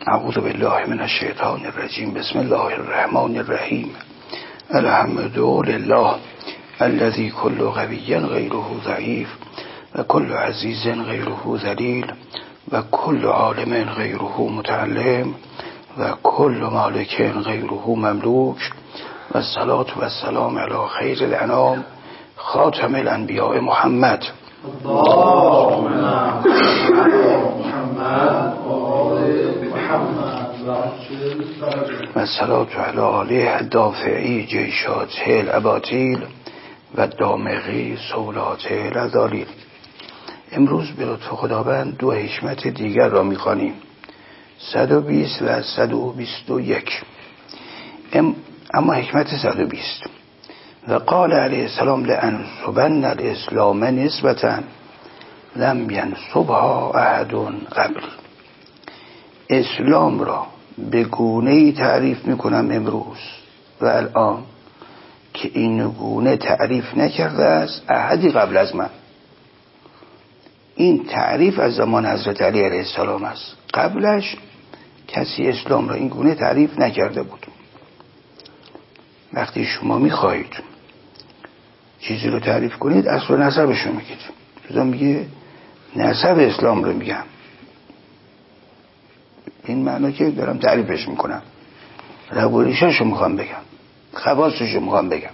اعوذ بالله من الشیطان الرجیم. بسم الله الرحمن الرحیم. الحمد لله الذي كل قوي غيره ضعيف وكل عزيز غيره ذليل وكل عالم غيره متعلم وكل مالك غيره مملوك والصلاة والسلام على خير الأنام خاتم الأنبياء محمد. اللهم محمد و الصلاة على آله الدافعی جیشات الاباطیل و دامغی سولات الذلیل. امروز به لطف خداوند دو حکمت دیگر را می‌خوانیم، 120 و 121. اما حکمت 120: و قال علیه السلام لأنصبن الاسلام نسبة لم ینصبها احد قبل. اسلام را به گونه‌ای تعریف میکنم امروز و الان که این گونه تعریف نکرده است احدی قبل از من. این تعریف از زمان حضرت علی علیه السلام است. قبلش کسی اسلام را این گونه تعریف نکرده بود. وقتی شما میخواهید چیزی رو تعریف کنید اصل و نسبش رو میگید. جدا میگه نسب اسلام رو میگم، این معنی که دارم تعریفش میکنم، ربوریشش رو میخوام بگم، خواستش رو میخوام بگم.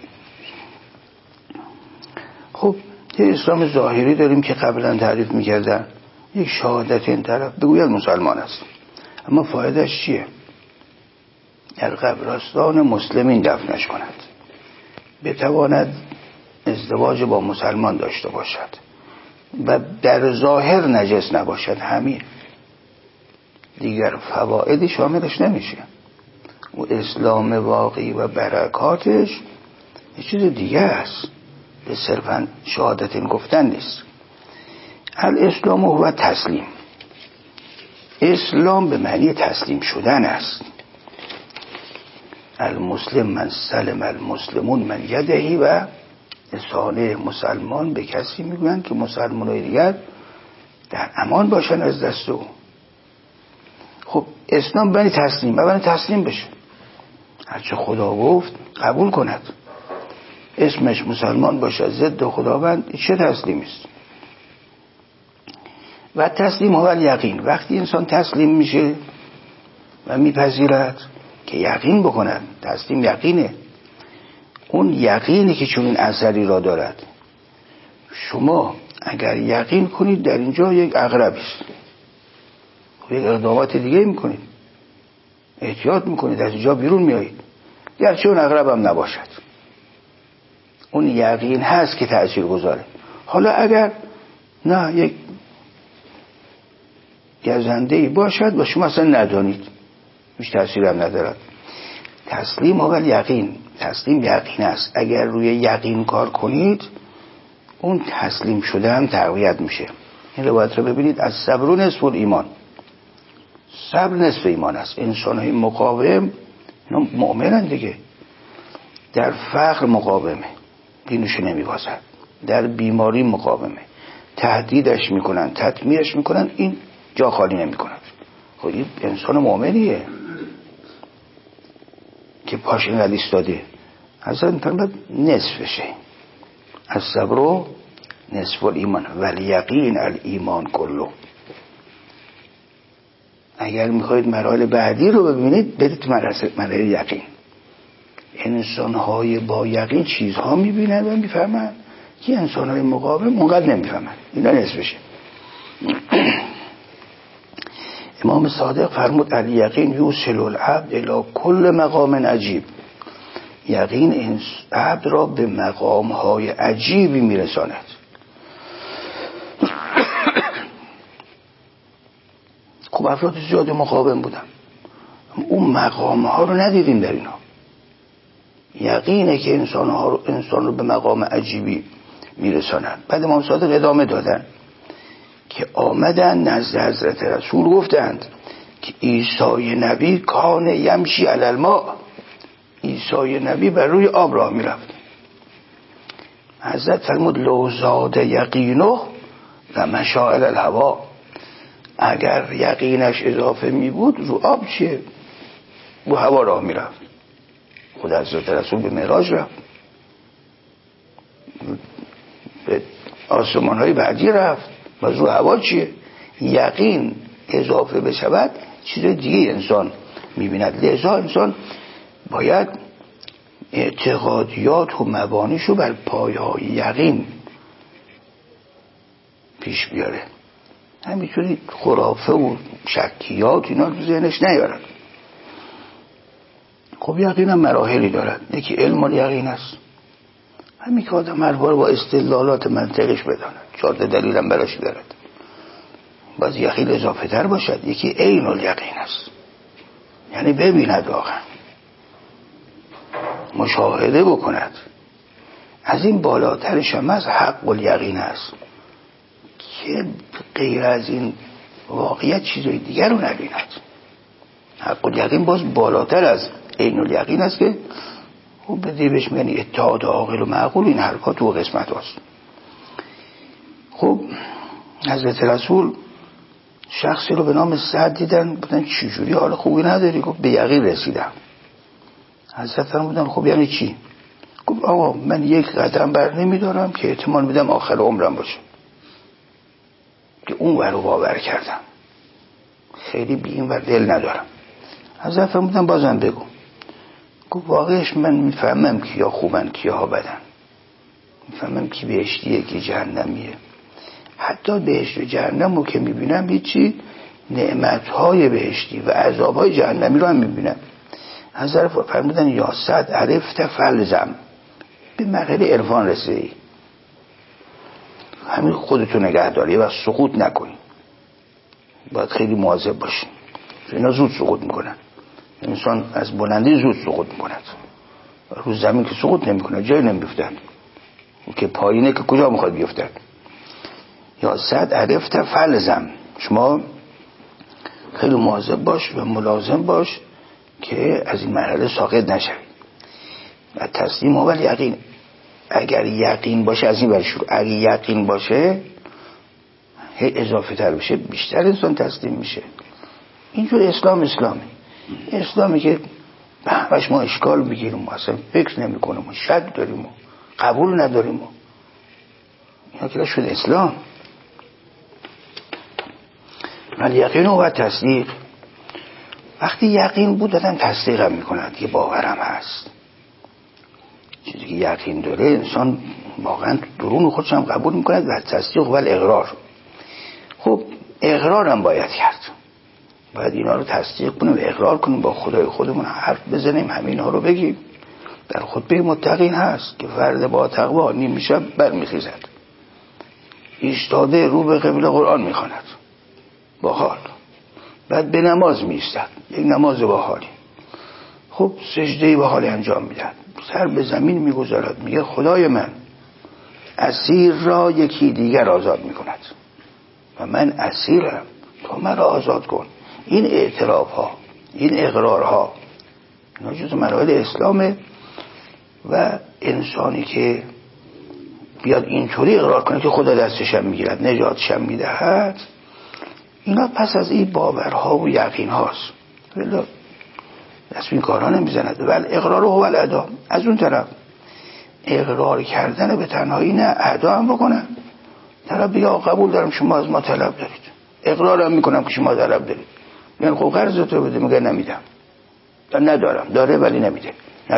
خب یه اسلام ظاهری داریم که قبلا تعریف میکردن، یک شهادت این طرف بگوید مسلمان است، اما فایدهش چیه؟ در قبرستان مسلمین دفنش کند، بتواند ازدواج با مسلمان داشته باشد و در ظاهر نجس نباشد، همین، دیگر فوائدی شاملش نمیشه. و اسلام واقعی و برکاتش یه چیز دیگه است، به صرفا شهادت این گفتن نیست. الاسلام هو تسلیم. اسلام به معنی تسلیم شدن است. المسلم من سلم المسلمون من یدهی، و لسانه مسلمان به کسی میگویند که مسلمانای دیگر در امان باشن از دست او. خب اسلام بنی تسلیم، بنی تسلیم بشه، هرچه خدا گفت قبول کند، اسمش مسلمان باشه، ضد خداوند، چه تسلیمی است؟ و تسلیم هو الیقین. وقتی انسان تسلیم میشه و میپذیرد که یقین بکند، تسلیم یقینه، اون یقینی که چون این اثری را دارد. شما اگر یقین کنید در اینجا یک عقربی است، یک اقدامات دیگه میکنید، احتیاط میکنید، از اینجا بیرون میایید، گرچه اون عقرب هم نباشد، اون یقین هست که تأثیر گذاره. حالا اگر نه یک گزنده‌ای باشد و شما اصلا ندانید، هیچ تأثیر هم ندارد. تسلیم اول یقین، تسلیم یقین است. اگر روی یقین کار کنید اون تسلیم شده هم تقویت میشه. این روایت رو ببینید، از صبر نصف ایمان، صبر نصف ایمان است. انسان‌های مقاوم اینا مؤمنن دیگه، در فقر مقاومه، دینش نمیبازد، در بیماری مقاومه، تهدیدش میکنن، تطمیعش میکنن، این جا خالی نمیکند. خب این انسان مؤمنیه که پاش اینقدر ایستاده. اصلا باید نصفشه. از صبر نصف ایمان ولی یقین الایمان کلو. اگر میخواید مراحل بعدی رو ببینید برید مراحل یقین. انسان‌های با یقین چیزها میبینن و میفهمن که انسان‌های مقاوم اونقدر نمیفهمن. اینا نصفشه. امام صادق فرمود الیقین یوصل العبد الی کل مقام عجیب. یقین عبد را به مقام‌های عجیبی میرساند. خب افراد زیاد مقاوم بودن، اون مقام‌ها رو ندیدیم در اینا. یقینه که انسان رو به مقام عجیبی میرسانند. بعد امام صادق ادامه دادن که آمدن نزد حضرت رسول گفتند که عیسی نبی کان یمشی علی الماء. عیسی نبی بر روی آب راه میرفت. حضرت فرمود لو زاد یقینه و مشاعر الهوا. اگر یقینش اضافه می بود رو آب چیه؟ رو هوا راه می رفت. خود حضرت رسول به معراج رفت، به آسمان های بعدی رفت و رو هوا چیه؟ یقین اضافه بشود چیز دیگه انسان می بیند. لذا انسان باید اعتقادیات و مبانیشو بر پایه‌های یقین پیش بیاره، همینطوری خرافه و شکیات اینا تو ذهنش نیارد. خب یقین هم مراحلی دارد. یکی علم الیقین است، همین که آدم هر بار با استدلالات منطقش بداند، 14 دلیل هم براش دارد، باز یقین اضافه تر باشد. یکی عین الیقین است، یعنی ببیند، واقعا مشاهده بکند. از این بالاترش هم از حق الیقین است که غیر از این واقعیت چیزای دیگر رو نبیند. حق الیقین باز بالاتر از عین الیقین است که خب بدی بهش میگن اتحاد عاقل و معقول. این حرفا تو قسمت هست. خب حضرت رسول شخصی رو به نام سعد دیدن، بودن چجوری حال خوبی نداری؟ گفت به یقین رسیدم. حضرت فرمودن خب یعنی چی؟ گفت آقا من یک قدم بر نمیدارم که احتمال میدم آخر عمرم باشه، که اون ور باور کردم، خیلی بی این ور دل ندارم. حضرت فرمودن بازم بگو. گفت واقعش من میفهمم کیا خوبن کیا بدن، میفهمم کی بهشتیه کی جهنمیه. حتی بهشت و جهنم رو که میبینم هیچی، نعمتهای بهشتی و عذابهای جهنمی رو هم میبینم. حضرت فرمودن یا صد عرفت فلزم، به مرحله عرفان رسیدی، همین خودتو نگه داری و سقوط نکنی. باید خیلی مواظب باشی، اینا زود سقوط میکنن. انسان از بلندی زود سقوط میکند، رو زمین که سقوط نمیکنه جای نمیفتد، که پایینه که کجا میخواد بیفتد. یا صد عرفت فلزم، شما خیلی مواظب باش و ملازم باش که از این مرحله ساقط نشوی. و تسلیم اول یقین، اگر یقین باشه از این برشور، اگر یقین باشه هی اضافه تر بشه، بیشتر انسان تسلیم میشه. اینجور اسلامی که به همش ما اشکال بگیریم و اصلا فکر نمی کنیم و شک داریم و قبول نداریم و اینا که شد اسلام. ولی یقین و تصدیق، وقتی یقین بود دادن تصدیق هم میکند که باورم هست. چیزی که یقین داره انسان واقعا درون خودش هم قبول میکند و تصدیق و اقرار. خب اقرار هم باید کرد، باید اینا رو تصدیق کنیم و اقرار کنیم، با خدای خودمون حرف بزنیم، همین ها رو بگیم. در خطبه متقین هست که فرد با تقوا نیم شب برمیخیزد، ایستاده رو به قبله قرآن میخواند با حال، بعد به نماز میستد، یک نماز با حالی. خب سجده با حال انجام میدن، سر به زمین میگذارد، میگه خدای من اسیر را یکی دیگر آزاد میکند و من اسیرم، تو مرا آزاد کن. این اعتراف ها، این اقرار ها، اینا جز مراحل اسلامه. و انسانی که بیاد اینطوری اقرار کنه که خدا دستشم میگیرد نجاتشم میدهد، اینا پس از این باورها و یقین هاست، ولی دست این کارها نمیزند. ولی اقرار هو الادا، از اون طرف اقرار کردن به تنهایی نه، ادا هم بکنن. طرف بگه قبول دارم شما از ما طلب دارید، اقرارم میکنم که شما طلب دارید. میگن خب قرضتو بده، میگه نمیدم، ندارم، داره ولی نمیده،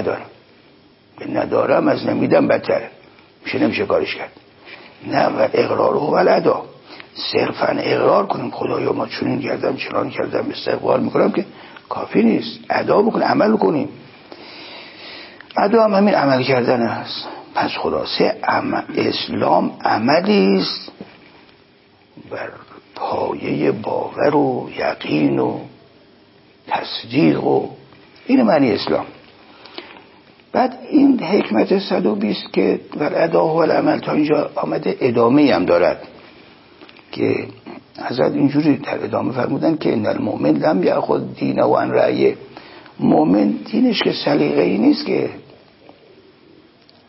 ندارم از نمیدم بدتره، نمیشه کارش کرد. نه، و اقرار هو الادا، صرفا اقرار کنیم خدایا ما چنین کردم چنان کردم استقبال میکنم که کافی نیست، ادا بکنیم، عمل کنیم. ادا هم همین عمل کردن است. پس خلاصه اسلام عملی است بر پایه باور و یقین و تصدیق و این معنی اسلام. بعد این حکمت 120 که بر ادا و العمل تا اینجا آمده، ادامه هم دارد که حضرت اینجوری در ادامه فرمودن که ان المؤمن لم یأخذ دینه عن رأیه. مؤمن دینش که سلیقه‌ای نیست که،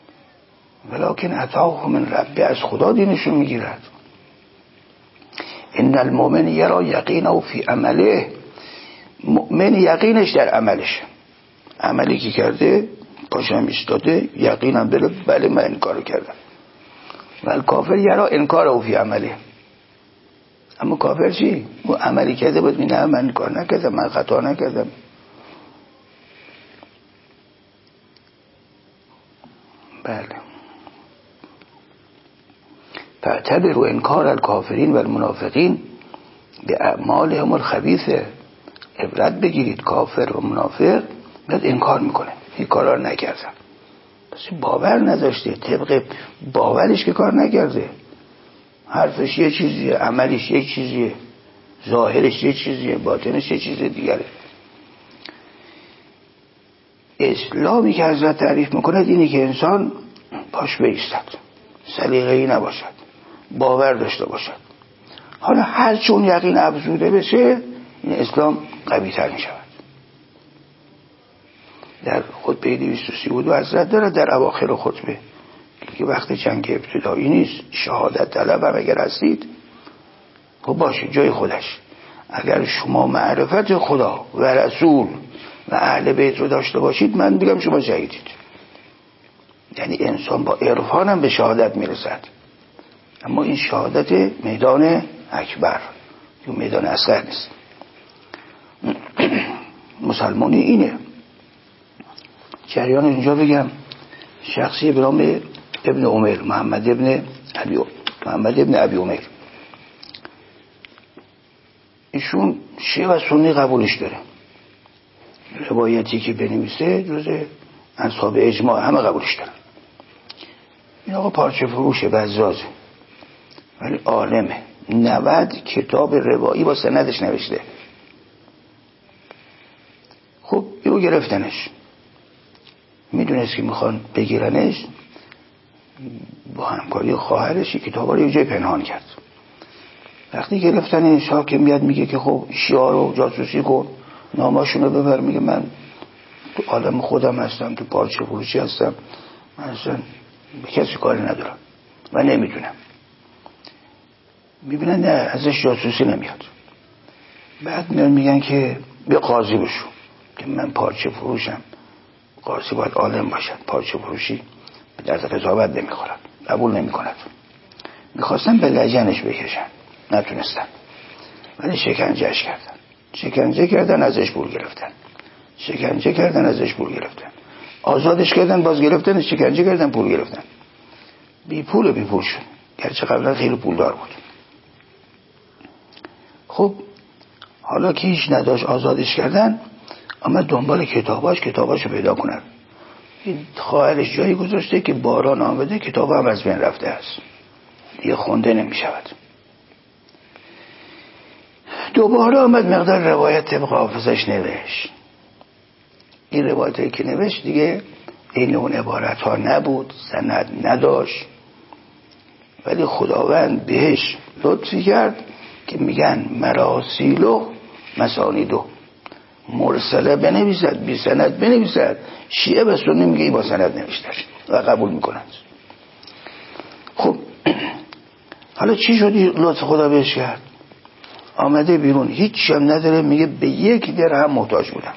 ولکن اتاه من ربه، از خدا دینشو میگیرد. ان المؤمن یرا یقینه فی عمله، مؤمن یقینش در عملش، عملی که کرده پاشم ایستاده یقینم داره بله من این کارو کردم. و کافر یرا انکاره فی عمله، اما کافر چی؟ او عملی کرده بود نه من کار نکردم، من خطا نکردم. بله. فاعتبروا انکار الکافرین و المنافقین به اعمالهم الخبیثه، عبرت بگیرید کافر و منافق بعد انکار میکنه این کارا رو نکردم، پس باور نداشته، طبق باورش که کار نکرده، حرفش یه چیزیه، عملش یه چیزیه، ظاهرش یه چیزیه، باطنش یه چیز دیگره. اسلامی که حضرت تعریف میکنه اینی که انسان پاش بایستد، سلیقه‌ای نباشد، باور داشته باشد. حالا هر چون یقین افزوده بشه این اسلام قوی تر می شود. در خطبه 232 حضرت داره در اواخر خطبه که وقت جنگ ابتدایی نیست، شهادت طلب هم اگر هستید خب باشه جای خودش، اگر شما معرفت خدا و رسول و اهل بیت رو داشته باشید من بگم شما شهیدید. یعنی انسان با عرفان هم به شهادت میرسد، اما این شهادت میدان اکبر یا میدان اصغر نیست. مسلمانی اینه. جریان اینجا بگم شخصی به نام ابن عمر، محمد ابن ابی عمر، ایشون شیعه و سنی قبولش داره، روایتی که بنویسه جز اصحاب اجماع همه قبولش دارن. این آقا پارچه فروشه، بزازه، ولی عالمه، 90 کتاب روایی با سندش نوشته. خب اینو گرفتنش، میدونست که میخوان بگیرنش، با همکاری خواهرش کتابا رو یه جای پنهان کرد. وقتی گرفتنش حاکم میاد میگه که خب شیعه رو جاسوسی کن، ناماشونو ببر، میگه من تو عالم خودم هستم، تو پارچه فروشی هستم، من اصلا به کسی کاری ندارم و نمیدونم. میبینن نه ازش جاسوسی نمیاد. بعد میگن که به قاضی بشو که من پارچه فروشم، قاضی باید عالم باشد، پارچه فروشی به درد قضاوت نمیخورد، قبول نمیکند. میخواستن به لجنش بکشن، نتونستن، ولی شکنجهش کردن، شکنجه کردن ازش پول گرفتن، شکنجه کردن ازش پول گرفتن، آزادش کردن باز گرفتن، شکنجه کردن پول گرفتن، بی پول شد، گرچه قبلا خیلی پولدار بود. خب حالا که هیچ نداشت آزادش کردن، اما دنبال کتاباشو پیدا کنن. این خواهرش جایی گذاشته که باران آمده کتاب هم از بین رفته است، دیگه خونده نمی شود. دوباره آمد مقدار روایت طبق حافظش نوشت. این روایتی که نوشت دیگه این اون عبارت ها نبود، سند نداشت، ولی خداوند بهش لطفی کرد که میگن مراسیلو مسانیدو، مرسله بنویسد، بی سند بنویسد، شیعه و سنی میگه با سند نوشتش و قبول میکنند. خب حالا چی شدی لطف خدا بهش کرد؟ آمده بیرون هیچی هم نداره، میگه به 1 درهم محتاج بودم.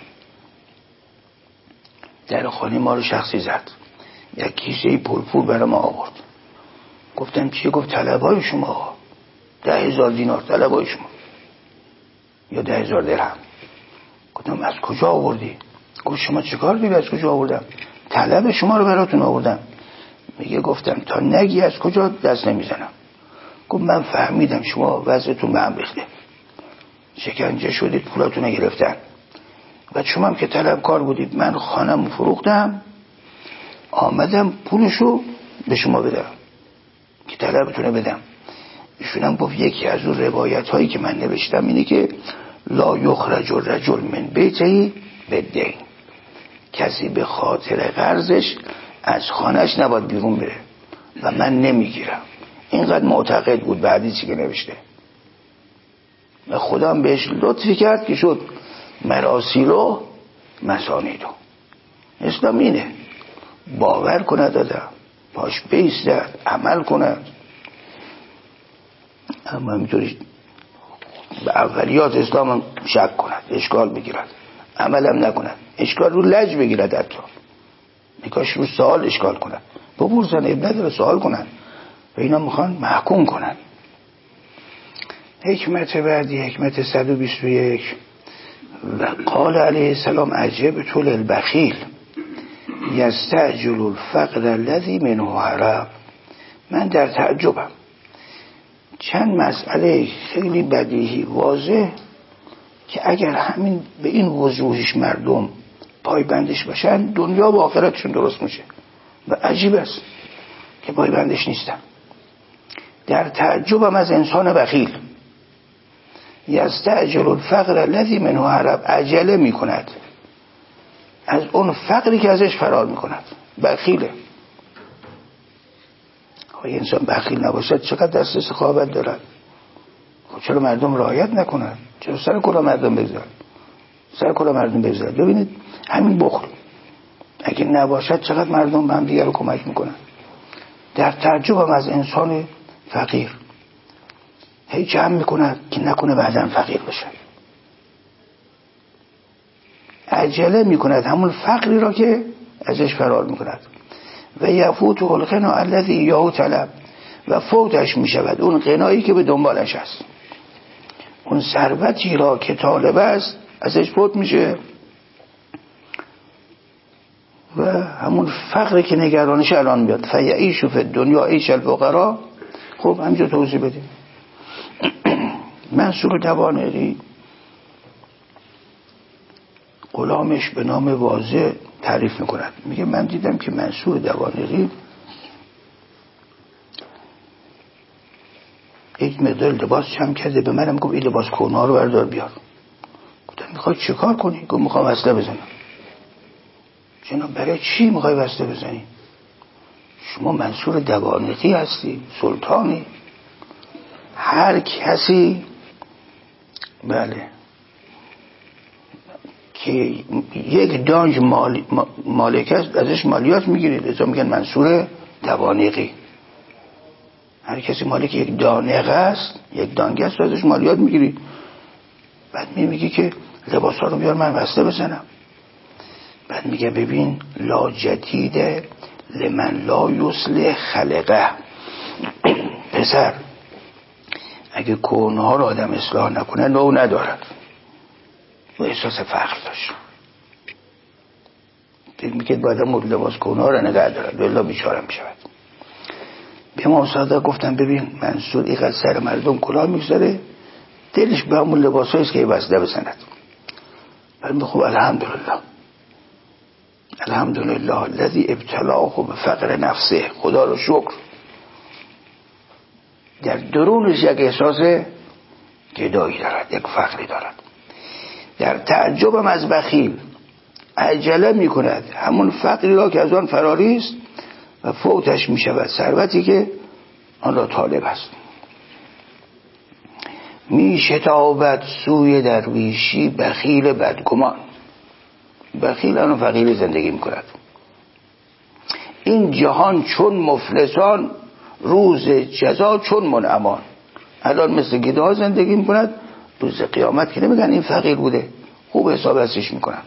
در خانه ما رو شخصی زد، یک کیسه پول برای ما آورد. گفتم چیه؟ گفت طلبای شما 10,000 دینار طلبای شما یا 10,000 درهم. گفتم از کجا آوردی؟ گفت شما چیکار داری؟ از کجا آوردم؟ طلب شما رو براتون آوردم. میگه گفتم تا نگی از کجا دست نمیزنم. گفت من فهمیدم شما وضعتون به هم ریخته، شکنجه شدید، پولاتون رو گرفتن و شما هم که طلبکار بودید، من خانم فروختم آمدم پولشو به شما بدم که طلبتون بدم. ایشون هم گفت یکی از اون روایت هایی که من نوشتم اینه که لا یخرج الرجل من بیته بالدین، کسی به خاطر قرضش از خانهش نباید بیرون بره و من نمیگیرم. اینقدر معتقد بود به حدیثی که نوشته و خدا هم بهش لطفی کرد که شد مراسیلو مسانیدو. اسلام اینه، باور کند آدم، پاش بیستد، عمل کند. اما همینطوری به اولیات اسلام شک کند، اشکال بگیرد، عملم نکند، اشکال رو لج بگیرد، حتی نکاش رو سوال اشکال کند، بپرسن اب نداره سوال کنن و اینا میخوان محکوم کنن. حکمت بعدی، حکمت 121: و قال علیه السلام عجبت للبخیل یستعجل الفقر الذی منه هرب. من در تعجبم، چند مسئله خیلی بدیهی واضح که اگر همین به این وضوحش مردم پایبندش باشن دنیا و آخرتشون درست میشه و عجیب است که پایبندش نیستن. در تعجبم از انسان بخیل. یستعجل الفقر الذی منه هرب، عجله میکند از اون فقری که ازش فرار میکند. بخیله. های انسان بخیل نباشد چقدر دست سخاوت دارد. خب چرا مردم رعایت نکنند؟ چرا سر کلا مردم بگذارن؟ سر کلا مردم بگذارن. ببینید همین بخل اگه نباشد چقدر مردم به هم دیگر رو کمک میکنن. در تعجبم از انسان فقیر، هی جمع میکند که نکنه بعداً فقیر بشه. عجله میکند همون فقری را که ازش فرار میکند. و یفوت الغنا الذی یهو طلب، و فوتش میشود اون غنایی که به دنبالش است. اون ثروتی را که طالب است ازش فوت میشه و همون فقری که نگرانش الان میاد. فیعیش فی الدنیا عیش الفقراء. خب همینجا توضیح بدیم. منصور دوانقی غلامش به نام واضح تعریف میکند، میگه من دیدم که منصور دوانقی یک مقدار لباس جمع کرده، به منم گفت این لباس کهنه رو بردار بیار. گفتم میخوای چه کار کنی؟ گفت میخوام وصله بزنم. جناب برای چی میخوای وصله بزنی؟ شما منصور دوانقی هستی، سلطانی. هر کسی بله که یک دانج مالک است ازش مالیات میگیرید، ازا میگن منصور دوانقی. هر کسی مالک یک دانقه است، یک دانگه است، ازش مالیات میگیرید. بعد میگی که لباس ها رو بیار من وصله بزنم. بعد میگه ببین لا جدیده لمن لا یصلح خلقه. پسر اگه کهنه رو آدم اصلاح نکنه نو ندارد. و احساس فخر داشت. میگه باید هم لباس کهنه رو نگه دارد والله بیچاره میشود. به امام صادق گفتم ببین منصور اینقدر سر مردم کلاه میگذاره، دلش به همون لباس هاییست که وصله بزند. بعد خب الحمدلله الحمدلله الذی ابتلاه بفقر نفسه. خدا رو شکر در درونش یک احساس گدایی دارد، یک فقری دارد. در تعجبم از بخیل، عجله می کند همون فقری را که از آن فراری است و فوتش می شود ثروتی که آن را طالب است. می شتابد سوی درویشی بخیل بدگمان. بخیل آن فقیر زندگی می کند. این جهان چون مفلسان، روز جزا چون منعمان. الان مثل گداها زندگی می کند، روز قیامت که نمیگن این فقیر بوده، خوب حساب ازش میکنن.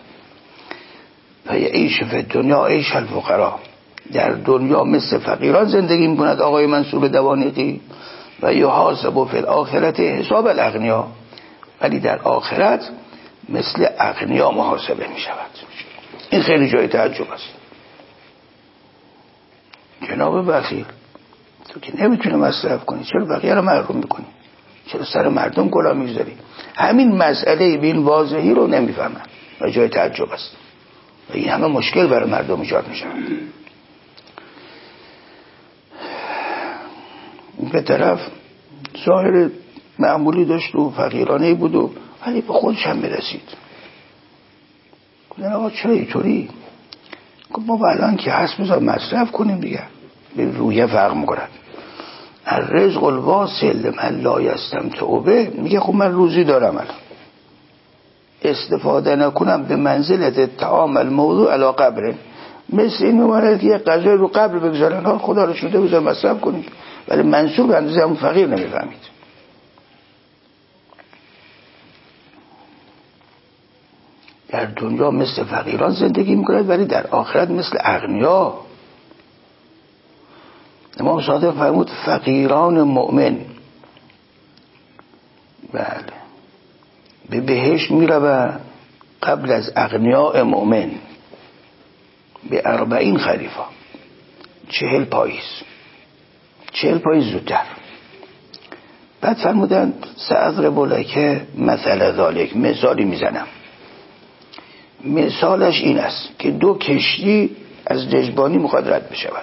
فیعیش فی دنیا عیش الفقراء. در دنیا مثل فقیران زندگی میکند آقای منصور دوانقی. و یحاسب فی الاخرت حساب الاغنیا. ولی در آخرت مثل اغنیا محاسبه میشود. این خیلی جای تعجب است. جناب بخیل، تو که نمیتونی مصرف کنی، چرا بقیه رو محروم میکنی؟ چرا سر مردم کلاه میذاری؟ همین مسئله به این واضحی رو نمیفهمن و جای تعجب است و این همه مشکل برای مردم ایجاد میشه. به طرف ظاهر معمولی داشت و فقیرانه بود و ولی به خودش هم میرسید. گفتن آقا چرا اینطوری؟ گفت ما الان که هست بذار مصرف کنیم دیگه. به رویه فرق میکنند. الرزق الواصل من لا یستمتع به. میگه خب من روزی دارم الان، استفاده نکنم به منزلت طعام الموضوع علی قبر. مثل این میماند که یه غذای رو قبر بگذارن، حال خدا رو شده بذار مصرف کنیم. ولی منصور به اندازه همون فقیر نمیفهمید. در دنیا مثل فقیران زندگی میکند ولی در آخرت مثل اغنیا. امام صادق فرمود فقیران مؤمن بله به بهشت میروند قبل از اغنیاء مؤمن به 40 خریفا، 40 پاییز زودتر. بعد فرمودند سأضرب لک مثل ذلک، مثالی میزنم. مثالش این است که 2 کشتی از دژبانی میخواد رد بشود،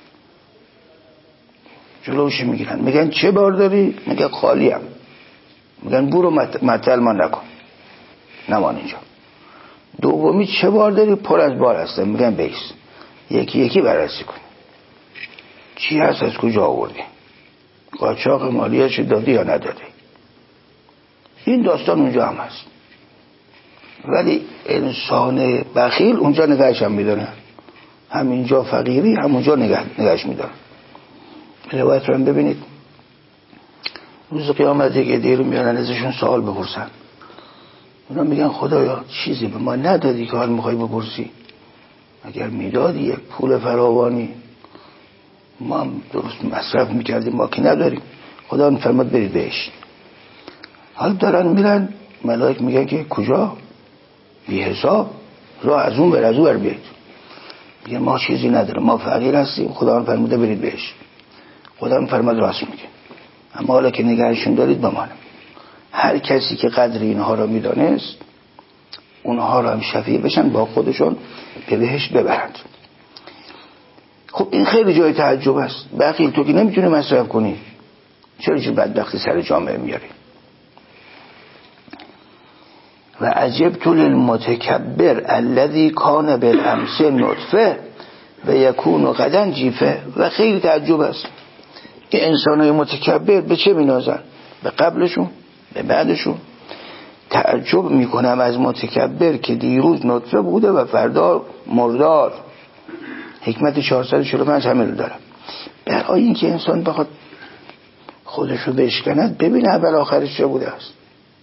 جلوش میگیرن، میگن چه بار داری؟ میگه خالیم. میگن برو معطل ما نکن، نمان اینجا. دومی چه بار داری؟ پر از بار هستن. میگن بیس، یکی یکی بررسی کن چی هست، از کجا آوردی، قاچاق مالیاتش دادی یا ندادی. این داستان اونجا هم هست. ولی انسان بخیل اونجا نگهش هم میدونه، همینجا فقیری همونجا نگهش میدونه. روایت رو هم ببینید، روز قیامت یک عده رو میانن ازشون سوال بپرسن، اونا میگن خدایا چیزی به ما ندادی که حال میخوای بپرسی؟ اگر میدادی یک پول فراوانی ما هم درست مصرف میکردیم، ما که نداریم. خدا میفرماد برید بهش. حال دارن میرن، ملائک میگن که کجا؟ بی حساب، راه از اون بر بیاید. میگن ما چیزی نداریم، ما فقیر هستیم. خدا فرموده برید بهش. خدا فرمود راست میگه، اما حالا که نگهشون دارید بمانم. هر کسی که قدر اینها را میدانست اونها را هم شفیع بشن با خودشون به بهشت ببرند. خب این خیلی جای تعجب است. بخیل تو که نمیتونی مصرف کنی، چرا چه بدبختی سر جامعه میاری؟ و عجبت للمتکبر الذی کان بالامس نطفه و یکون غدا جیفه. و خیلی تعجب است که انسانای متکبر به چه مینازن؟ به قبلشون، به بعدشون. تعجب میکنم از متکبر که دیروز نطفه بوده و فردا مردار. حکمت 445 همین رو دارم. برای اینکه انسان بخواد خودشو بشکند ببین اول آخرش چه بوده است.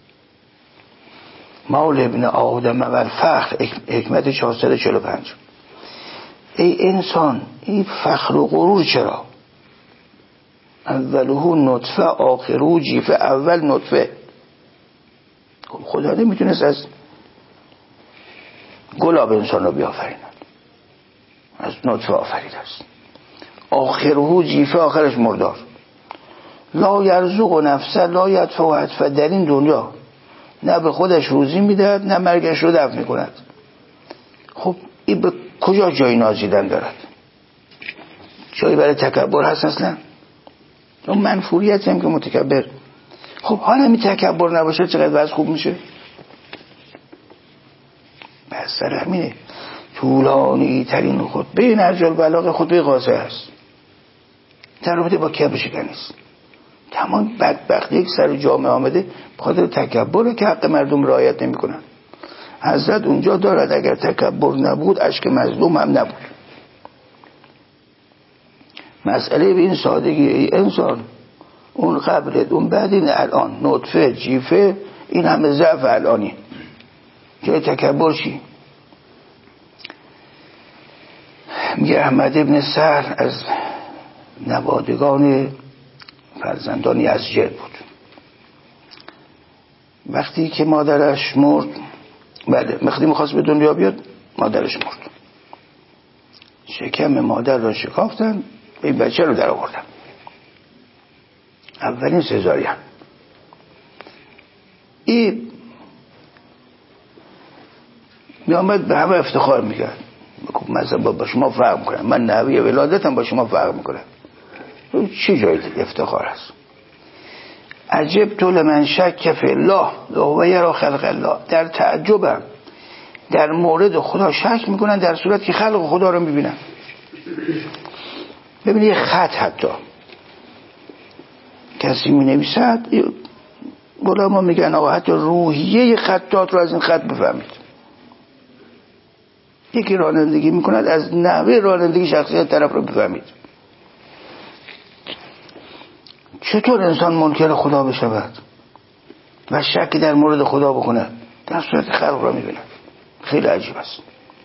مال ابن آدم و الفخر، حکمت 445. ای انسان این فخر و غرور چرا؟ اولهو نطفه آخرو جیفه. اول نطفه، خدا نمیتونست از گلاب انسان رو بیافریند، از نطفه آفریده است. آخرهو جیفه، آخرش مردار. لا یرزق نفسه لا یدفع حتفه. در این دنیا نه به خودش روزی میدهد نه مرگش رو دفع میکند. خب این به کجا جای نازیدن دارد؟ جایی برای تکبر هست اصلا؟ اون منفوریت هم که متکبر. خب حالا همین تکبر نباشه چقدر وضع خوب میشه؟ بس سر همینه طولانی ترین خطبه نهج البلاغه خطبه قاصر است. در رابطه با کبر شکنیست. تمام بدبختی که سر جامعه آمده بخاطر تکبره که حق مردم رعایت نمی کنن. حضرت اونجا دارد اگر تکبر نبود اشک مظلوم هم نبود. مسئله به این سادگی. ای انسان اون قبلت، اون بعد، این الان، نطفه، جیفه، این همه ضعف الانی، جای تکبر چی؟ میگه احمد ابن سهل از نوادگان فرزندان یزجر بود. وقتی که مادرش مرد، وقتی میخواست به دنیا بیاد مادرش مرد، شکم مادر را شکافتن، این بچه رو در آوردن. اولین سزارین. این میامد به همه افتخار میکرد، مثلا با شما فرق میکنم، من نحوه ولادتم با شما فرق میکنم. چی جای افتخار است؟ عجبت لمن شک فی الله و یرا خلق الله. در تعجبم در مورد خدا شک میکنن در صورت که خلق خدا رو میبینن. ببینید یه خط حتی کسی مینویسد، علما میگن آقا حتی روحیه خطات رو از این خط بفهمید. یکی رانندگی میکند از نحوه رانندگی شخصیت طرف رو بفهمید. چطور انسان منکر خدا بشود و شک در مورد خدا بکنه در صورت خلق را میبیند؟ خیلی عجیب است.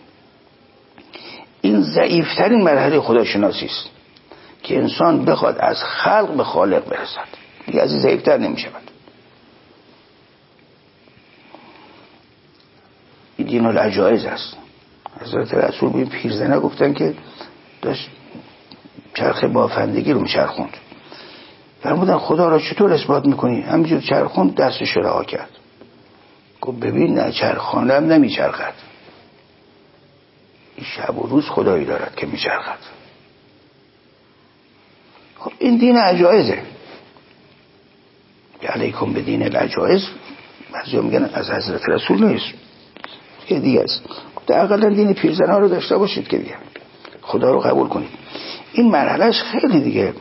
این ضعیفترین مرحله خداشناسی است که انسان بخواد از خلق به خالق برسد، دیگه از این ضعیفتر نمیشود. این دین العجایز است. حضرت رسول به این پیرزنه گفتن که داشت چرخ بافندگی رو میچرخوند، فرمودن خدا را چطور اثبات میکنی؟ همینجور چرخوند، دستش رها کرد. گفت ببین نه چرخانه هم نمیچرخد، این شب و روز خدایی دارد که میچرخد. خب این دین عجایزه. علیکم به دین العجایز. بعضی میگن از حضرت رسول نیست، یه دیگه است. اقلا دین پیرزن‌ها رو داشته باشید که دیگه خدا رو قبول کنید. این مرحلهش خیلی دیگه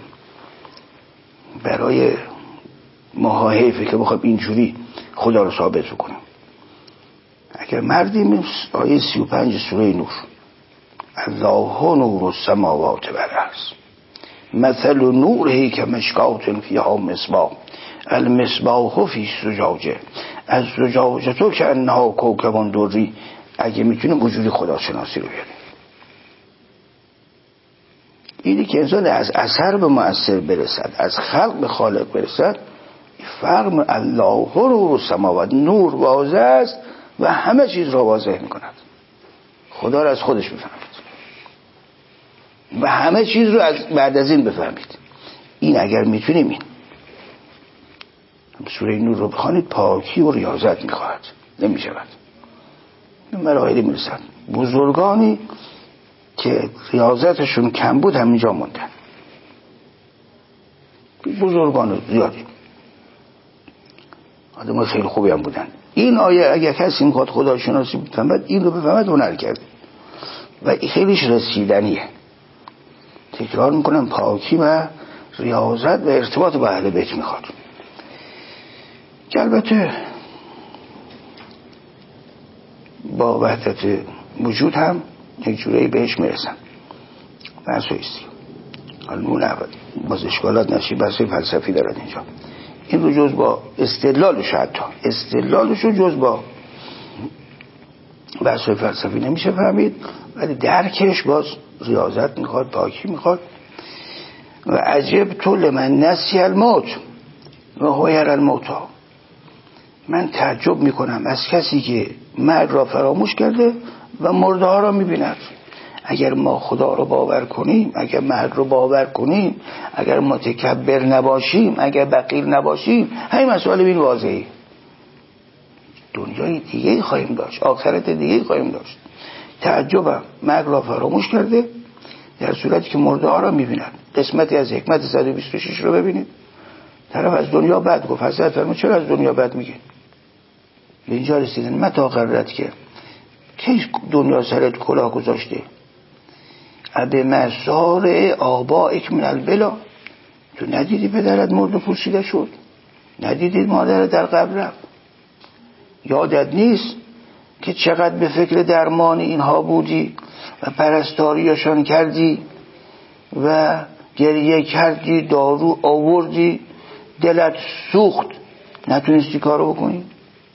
برای ماها حیفه که بخوام اینجوری خدا رو ثابت کنیم. اگر مردیم آیه 35 سوره نور، الله نور السماوات والارض مثل نوره کمشکاة فیها مصباح المصباح فی زجاجه الزجاجة کأنها کوکب دری. اگه میتونیم وجودی خداشناسی رو بیاریم، اینی که انسان از اثر به مؤثر برسد، از خلق به خالق برسد. فرق الله نور السماوات، نور واضح است و همه چیز را واضح میکند. خدا را از خودش بفهمید و همه چیز رو از بعد از این بفهمید. این اگر میتونیم، این سوره نور رو بخوانید، پاکی و ریاضت میخواهد، نمیشود. مراحلی میرسن. بزرگانی که ریاضتشون کم بود همینجا موندن، بزرگان زیادی، آدم خیلی خوبی هم بودن. این آیه اگر کسی میخواد خداشناسی بفهمد، این رو بفهمد، هنر کرد و خیلیش رسیدنیه. تکرار میکنم، پاکی و ریاضت و ارتباط با اهل بیت میخواد که البته با وحدت وجود هم یک جوری بهش میرسن. بحث ایستی حالا باز اشکالات نشی، بحث فلسفی دارد اینجا. این رو جز با استدلالش، حتی استدلالش رو جز با بحث فلسفی نمیشه فهمید، ولی درکش باز ریاضت میخواد، پاکی میخواد. و عجب تو لمن نسی الموت و هو یری الموتی. من تعجب میکنم از کسی که مرگ را فراموش کرده و مرده ها را میبیند. اگر ما خدا رو باور کنیم، اگر مرگ رو باور کنیم، اگر متکبر نباشیم، اگر بخیل نباشیم، همین مسئله این واضحه. دنیای دیگه خواهیم داشت، آخرت دیگه خواهیم داشت. تعجبم مرگ را فراموش کرده در صورتی که مرده ها را میبیند. قسمتی از حکمت 126 رو ببینید. طرف از دنیا بد گفت، حضرت فرمود چرا از دنیا بد میگه؟ به اینجا رسیدن متا قررت که دنیا سرت کلاه گذاشته؟ ابه مزار آبائک من البلا. تو ندیدی پدرت مرد و پوسیده شد؟ ندیدی مادرت در قبر رفت؟ یادت نیست که چقدر به فکر درمان اینها بودی و پرستاریشان کردی و گریه کردی، دارو آوردی، دلت سوخت، نتونستی کارو بکنی؟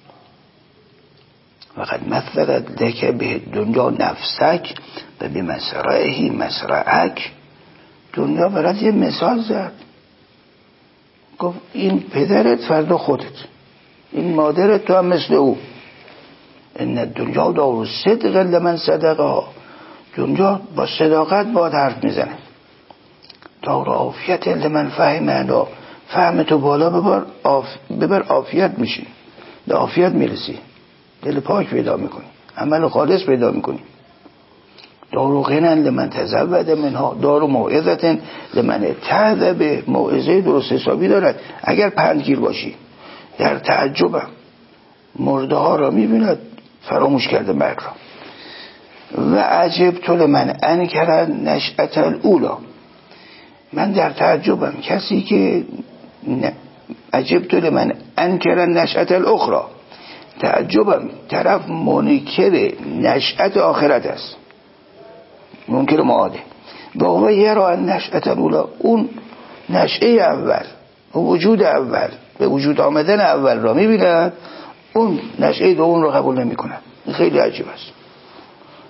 وقد مثلت لک به دنیا نفسک و به مسرعهی مسرعک. دنیا برات یه مثال زد، گفت این پدرت فردا خودت، این مادرت تو هم مثل او. ان الدنیا دار صدق لمن صدقها. دنیا با صداقت باید حرف میزنه. دار عافیت لمن فهمها. فهم تو بالا ببر عافیت میشی، به عافیت میرسی، دل پاک پیدا میکنی، عمل خالص پیدا میکنی. دار غنن لمن تزود منها. دار موعظت لمن اتعظ به. موعظه درست حسابی دارد. اگر پندگیر باشی. در تعجبم مرده ها را میبیند، فراموش کرده مرگ را. و عجب تو لمن انکر نشأة الاولی. من در تعجبم کسی که عجب تو لمن انکر نشأة الاخری. تعجبم طرف منکر نشأت آخرت است، منکر معاده. و هو یرا نشأة الاولی. اون نشأه اول، وجود اول، به وجود آمدن اول را میبیند، اون نشأه دوم را قبول نمی کند. خیلی عجیب است.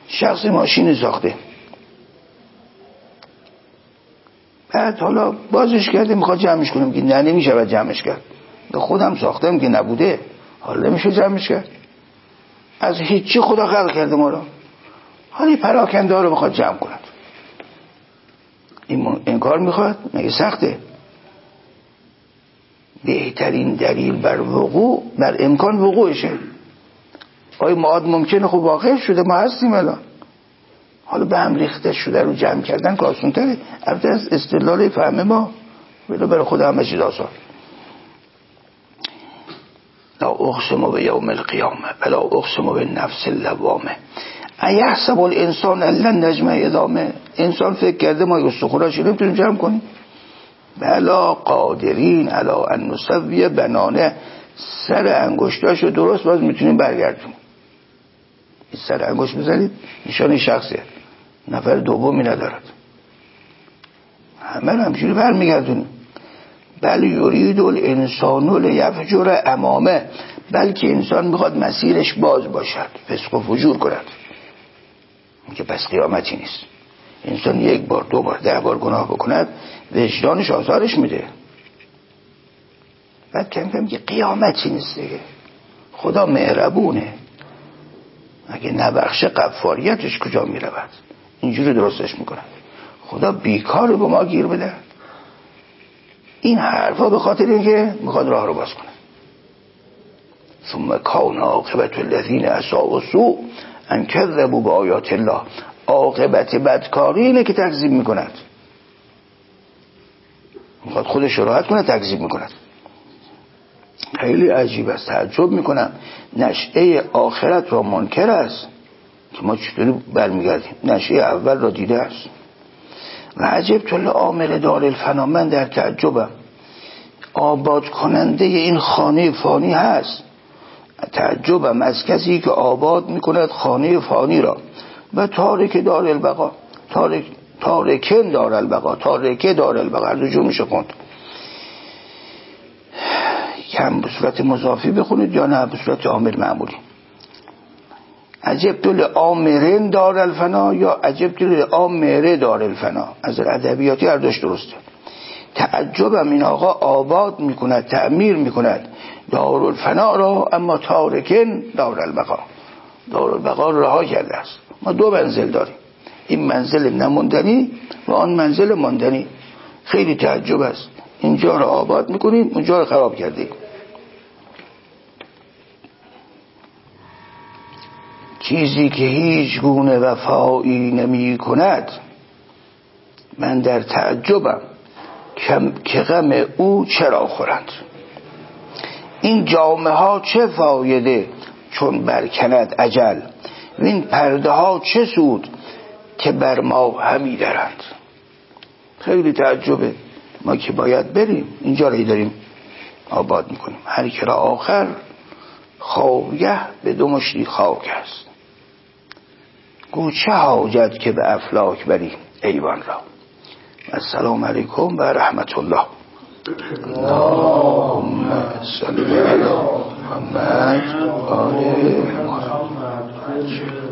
شخصی ماشین ساخته، بعد حالا بازش کرده میخواد جمعش کنم که نه نمیشه باید جمعش کرد، خودم ساختم که نبوده، حالا نمیشه جمعش کرد. از هیچی خدا خلق کرده ما رو، حالا پراکنده ها رو میخواد جمع کند. این کار میخواد مگه سخته؟ بهترین دلیل بر امکان وقوعشه. آیا معاد ممکنه؟ خب واقع شده، ما هستیم الان، حالا به هم ریخته شده رو جمع کردن که آسان تره. البته از استدلال فهم ما ولی برای خود همه چیز آسان. لا اقسم به یوم القیامه ولا اقسم به نفس اللوامه ایحسب الانسان لن نجمع عظامه. انسان فکر کرده ما استخوناش نمیتونیم جمع کنیم؟ بلا قادرین علی ان نسوی بنانه. سر انگشتاشو درست باز میتونیم برگردیم. این سر انگشت بزنید نشان شخصیه، نفر دومی ندارد، همه همجوری برمیگردونیم. بل یرید الانسان لیفجر امامه. بلکه انسان میخواد مسیرش باز باشد، فسق و فجور کند. که پس قیامتی نیست. انسان یک بار، دو بار، 10 بار گناه بکند وجدانش آزارش میده، بعد کم کم که قیامتی نیست دیگه. خدا مهربونه، اگه نبخشه غفاریتش کجا میرود؟ اینجوری درستش میکنه. خدا بیکار به ما گیر بده. این حرفا به خاطر اینکه میخواد راه رو باز کنه. ثم کان عاقبت الذین اساءوا السوء ان کذبوا بآیات الله. عاقبت بدکاری اینه که تکذیب میکند. میخواد خودش رو راحت کنه، تکذیب میکند. خیلی عجیب است، تعجب میکنم. نشأه آخرت را منکر است که ما چطوری برمیگردیم؟ نشأه اول را دیده است. و عجب طول عامر دار الفنا. من در تعجبم. آباد کننده این خانه فانی هست. تعجبم از کسی که آباد میکند خانه فانی را. و تارک دار البقا. تارکن دار البقا. تارکه دار البقا. هر دو جو میشه خوند. کم به صورت مضافی بخونید یا نه به صورت عامر معمولی. عجب طول عامرن دار الفنا یا عجب طول عامره دار الفنا. از ادبیاتی هر دوش درسته. تعجبم این آقا آباد میکند، تعمیر میکند دار الفنا را، اما تارکن دار البقا. دار البقا رها کرده است. ما 2 منزل داریم، این منزل نموندنی و آن منزل ماندنی. خیلی تعجب است. اینجا رو آباد میکنیم، اونجا رو خراب کردیم. چیزی که هیچ گونه وفایی نمی کند، من در تعجبم که غم او چرا خورند. این جامه ها چه فایده چون برکند اجل، و این پرده ها چه سود که بر ما همی درند. خیلی تعجبه. ما که باید بریم، اینجا رو داریم آباد میکنیم. هر که را آخر خوابگه به 2 مشتی خاک است. گو چه حاجت که به افلاک بری ایوان را. السلام علیکم و رحمت الله. اللهم صل علی محمد و آل محمد.